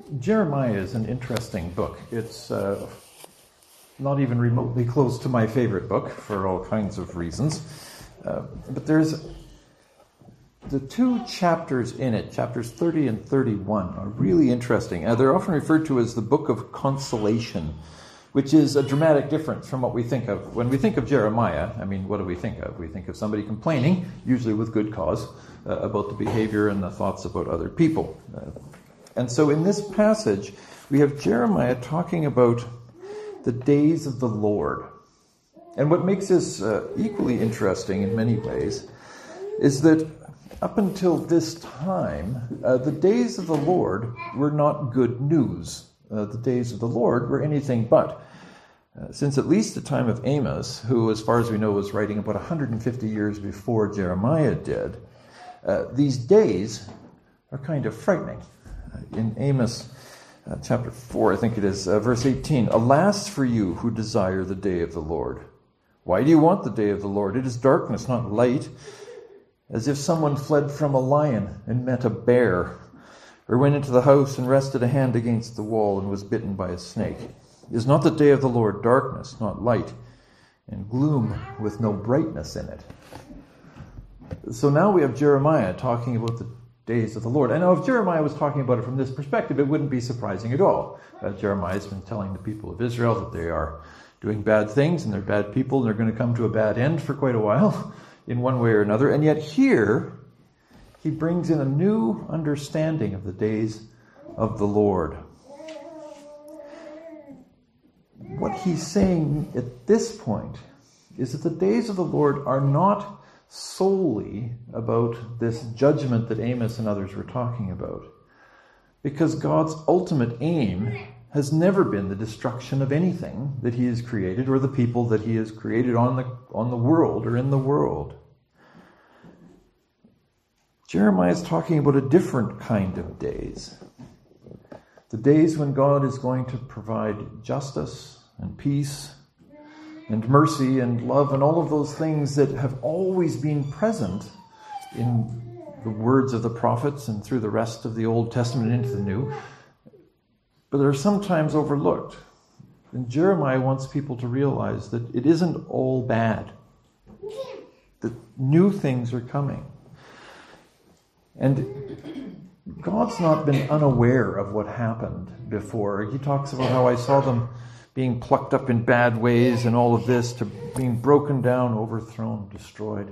Jeremiah is an interesting book. It's not even remotely close to my favorite book for all kinds of reasons. But there's the two chapters in it, chapters 30 and 31, are really interesting. They're often referred to as the Book of Consolation, which is a dramatic difference from what we think of. When we think of Jeremiah, I mean, what do we think of? We think of somebody complaining, usually with good cause, about the behavior and the thoughts about other people. And so in this passage, we have Jeremiah talking about the days of the Lord. And what makes this equally interesting in many ways is that up until this time, the days of the Lord were not good news. The days of the Lord were anything but. Since at least the time of Amos, who, as far as we know, was writing about 150 years before Jeremiah did, these days are kind of frightening. In Amos chapter 4, I think it is, verse 18, "Alas for you who desire the day of the Lord. Why do you want the day of the Lord? It is darkness, not light. As if someone fled from a lion and met a bear, or went into the house and rested a hand against the wall and was bitten by a snake. Is not the day of the Lord darkness, not light, and gloom with no brightness in it?" So now we have Jeremiah talking about the days of the Lord. I know if Jeremiah was talking about it from this perspective, it wouldn't be surprising at all. Jeremiah's been telling the people of Israel that they are doing bad things and they're bad people and they're going to come to a bad end for quite a while in one way or another. And yet here, he brings in a new understanding of the days of the Lord. What he's saying at this point is that the days of the Lord are not solely about this judgment that Amos and others were talking about. Because God's ultimate aim has never been the destruction of anything that he has created or the people that he has created on the world or in the world. Jeremiah is talking about a different kind of days. The days when God is going to provide justice and peace and mercy and love and all of those things that have always been present in the words of the prophets and through the rest of the Old Testament into the New, but are sometimes overlooked. And Jeremiah wants people to realize that it isn't all bad, that new things are coming. And God's not been unaware of what happened before. He talks about how I saw them being plucked up in bad ways and all of this, to being broken down, overthrown, destroyed.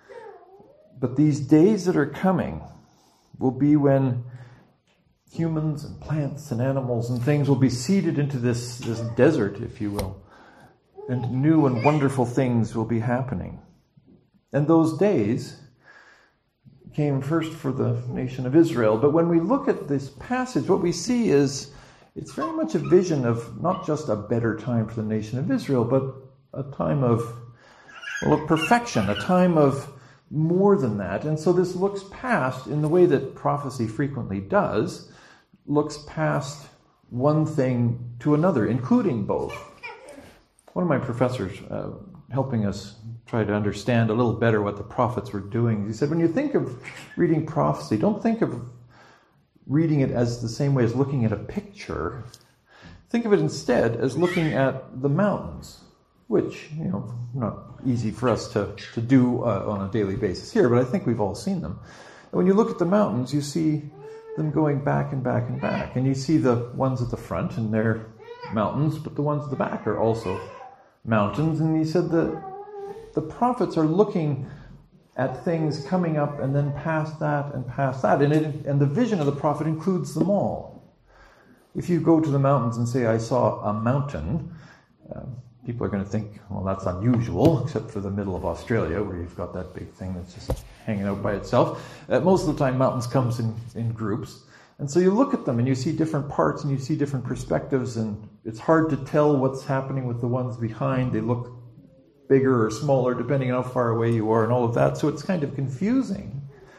But these days that are coming will be when humans and plants and animals and things will be seeded into this desert, if you will, and new and wonderful things will be happening. And those days came first for the nation of Israel. But when we look at this passage, what we see is it's very much a vision of not just a better time for the nation of Israel, but a time of perfection, a time of more than that. And so this looks past, in the way that prophecy frequently does, looks past one thing to another, including both. One of my professors, helping us try to understand a little better what the prophets were doing, he said, when you think of reading prophecy, don't think of reading it as the same way as looking at a picture. Think of it instead as looking at the mountains, which, not easy for us to do on a daily basis here, but I think we've all seen them. And when you look at the mountains, you see them going back and back and back. And you see the ones at the front, and they're mountains, but the ones at the back are also mountains. And he said that the prophets are looking at things coming up and then past that and past that. And the vision of the prophet includes them all. If you go to the mountains and say, I saw a mountain, people are going to think, well, that's unusual, except for the middle of Australia, where you've got that big thing that's just hanging out by itself. Most of the time, mountains comes in groups. And so you look at them and you see different parts and you see different perspectives, and it's hard to tell what's happening with the ones behind. They look bigger or smaller, depending on how far away you are and all of that. So it's kind of confusing.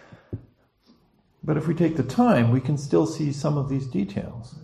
But if we take the time, we can still see some of these details.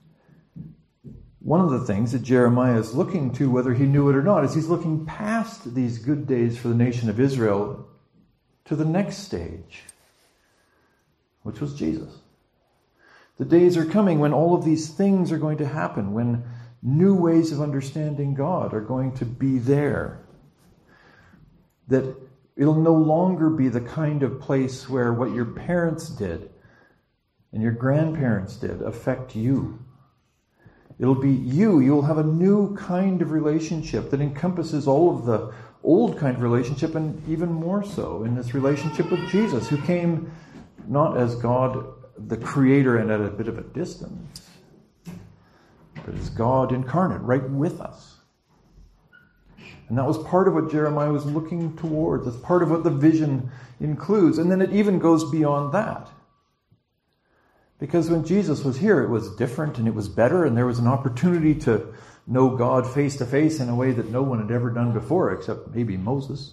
One of the things that Jeremiah is looking to, whether he knew it or not, is he's looking past these good days for the nation of Israel to the next stage, which was Jesus. The days are coming when all of these things are going to happen, when new ways of understanding God are going to be there. That it'll no longer be the kind of place where what your parents did and your grandparents did affect you. It'll be you. You'll have a new kind of relationship that encompasses all of the old kind of relationship, and even more so in this relationship with Jesus, who came not as God, the Creator, and at a bit of a distance, but as God incarnate, right with us. And that was part of what Jeremiah was looking towards. That's part of what the vision includes. And then it even goes beyond that. Because when Jesus was here, it was different and it was better, and there was an opportunity to know God face to face in a way that no one had ever done before, except maybe Moses.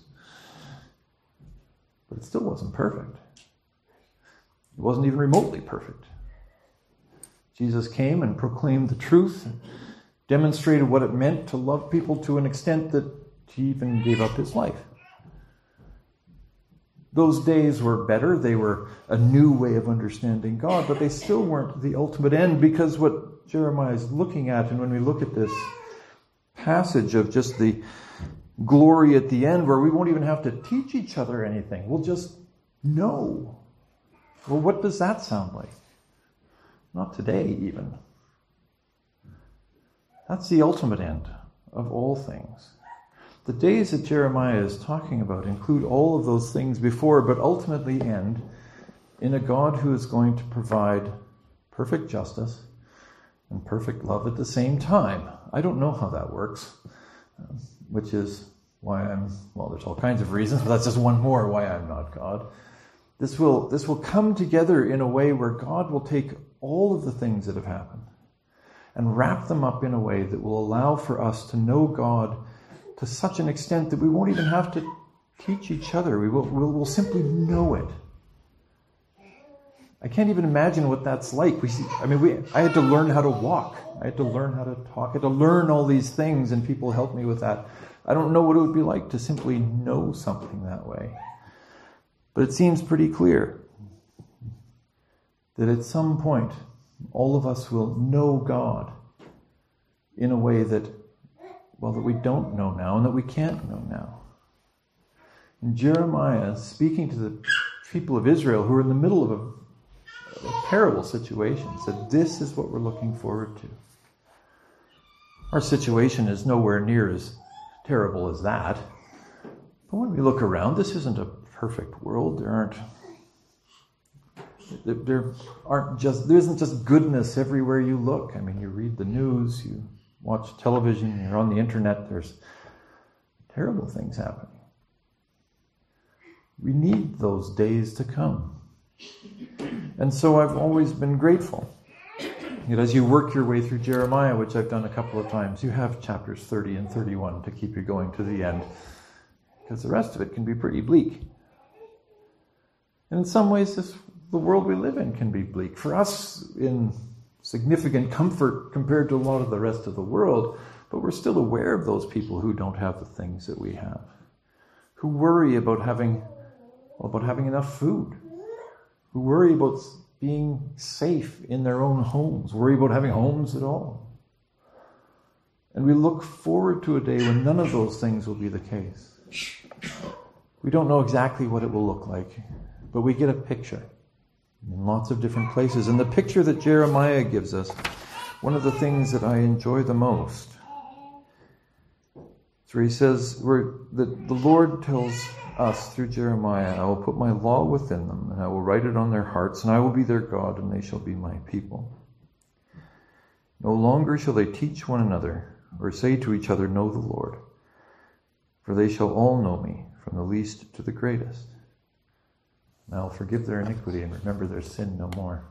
But it still wasn't perfect. It wasn't even remotely perfect. Jesus came and proclaimed the truth, and demonstrated what it meant to love people to an extent that he even gave up his life. Those days were better. They were a new way of understanding God, but they still weren't the ultimate end, because what Jeremiah is looking at, and when we look at this passage of just the glory at the end, where we won't even have to teach each other anything, we'll just know. Well, what does that sound like? Not today, even. That's the ultimate end of all things. The days that Jeremiah is talking about include all of those things before, but ultimately end in a God who is going to provide perfect justice and perfect love at the same time. I don't know how that works, which is why there's all kinds of reasons, but that's just one more why I'm not God. This will come together in a way where God will take all of the things that have happened and wrap them up in a way that will allow for us to know God to such an extent that we won't even have to teach each other. We'll simply know it. I can't even imagine what that's like. I had to learn how to walk. I had to learn how to talk. I had to learn all these things, and people helped me with that. I don't know what it would be like to simply know something that way. But it seems pretty clear that at some point, all of us will know God in a way that we don't know now and that we can't know now. And Jeremiah, speaking to the people of Israel who are in the middle of a terrible situation, said, this is what we're looking forward to. Our situation is nowhere near as terrible as that. But when we look around, this isn't a perfect world. There isn't just goodness everywhere you look. I mean, you read the news, you watch television, you're on the internet, there's terrible things happening. We need those days to come. And so I've always been grateful. As you work your way through Jeremiah, which I've done a couple of times, you have chapters 30 and 31 to keep you going to the end, because the rest of it can be pretty bleak. And in some ways, the world we live in can be bleak. For us, in significant comfort compared to a lot of the rest of the world, but we're still aware of those people who don't have the things that we have, who worry about having enough food, who worry about being safe in their own homes, worry about having homes at all. And we look forward to a day when none of those things will be the case. We don't know exactly what it will look like, but we get a picture in lots of different places. And the picture that Jeremiah gives us, one of the things that I enjoy the most, is where he says, that the Lord tells us through Jeremiah, I will put my law within them, and I will write it on their hearts, and I will be their God, and they shall be my people. No longer shall they teach one another, or say to each other, know the Lord, for they shall all know me, from the least to the greatest. And I will forgive their iniquity and remember their sin no more.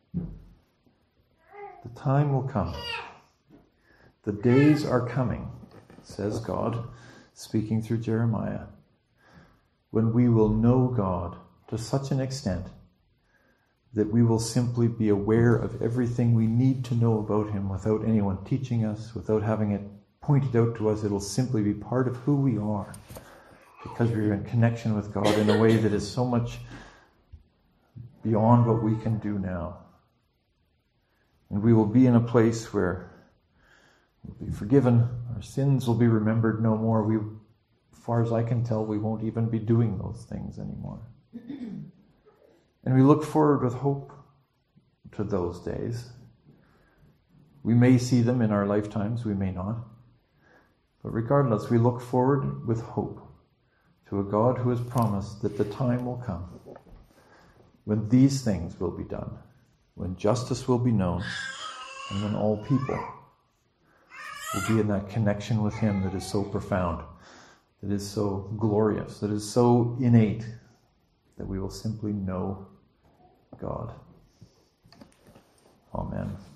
The time will come. The days are coming, says God, speaking through Jeremiah, when we will know God to such an extent that we will simply be aware of everything we need to know about him without anyone teaching us, without having it pointed out to us. It will simply be part of who we are, because we're in connection with God in a way that is so much beyond what we can do now. And we will be in a place where we'll be forgiven, our sins will be remembered no more. As far as I can tell, we won't even be doing those things anymore. And we look forward with hope to those days. We may see them in our lifetimes, we may not. But regardless, we look forward with hope to a God who has promised that the time will come when these things will be done, when justice will be known, and when all people will be in that connection with Him that is so profound, that is so glorious, that is so innate, that we will simply know God. Amen.